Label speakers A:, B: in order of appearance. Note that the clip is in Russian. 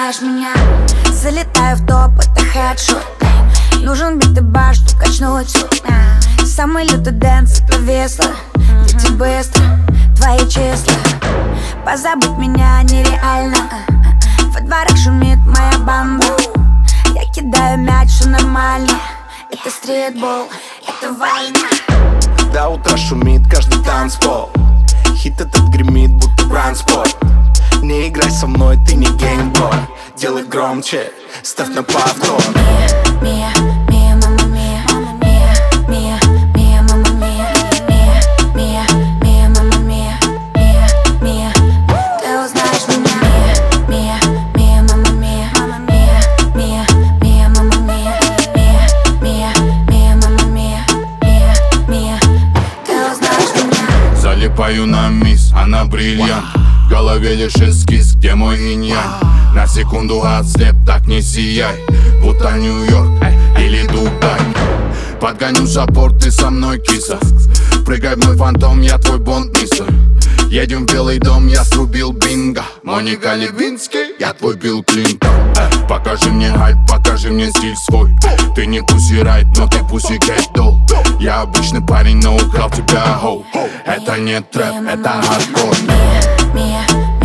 A: знаешь меня. Залетаю в топ, это хедшот. Нужен бит и баш, чтоб качнуть. Самый лютый дэнс, это весло. Дети быстро, твои числа. Позабыть меня нереально. Во дворах шумит моя банда. Я кидаю мяч, все нормально. Это стритбол, это война.
B: До утра шумит каждый танцпол. Хит этот гремит, будто бранспорт. Не играй со мной, ты не геймбой. Делай громче, ставь на повтор.
A: Мия, мия, мама мия, мия, мия, мия, мама мия, мия, мия, мия, мама мия, мия, мия. Ты узнаешь меня. Мия, мия, мама мия, мия, мия, мия, мама мия, мия, мия, мия, мама мия, мия, мия. Ты узнаешь меня.
C: Залипаю на мисс, она бриллиант. В голове лишь эскиз, где мой инь-янь. На секунду отслеп, так не сияй. Будто Нью-Йорк или Дубай. Подгоню забор, ты со мной, киса. Прыгай в мой фантом, я твой бонд, мистер. Едем в Белый дом, я срубил бинго. Моника Левинский, я твой Билл Клинтон. Покажи мне хайп, покажи мне стиль свой. Ты не пусси райт, но ты пусси кэт дол. Я обычный парень, но украл тебя хоу. Это не трэп, это хардкор.
A: Мия,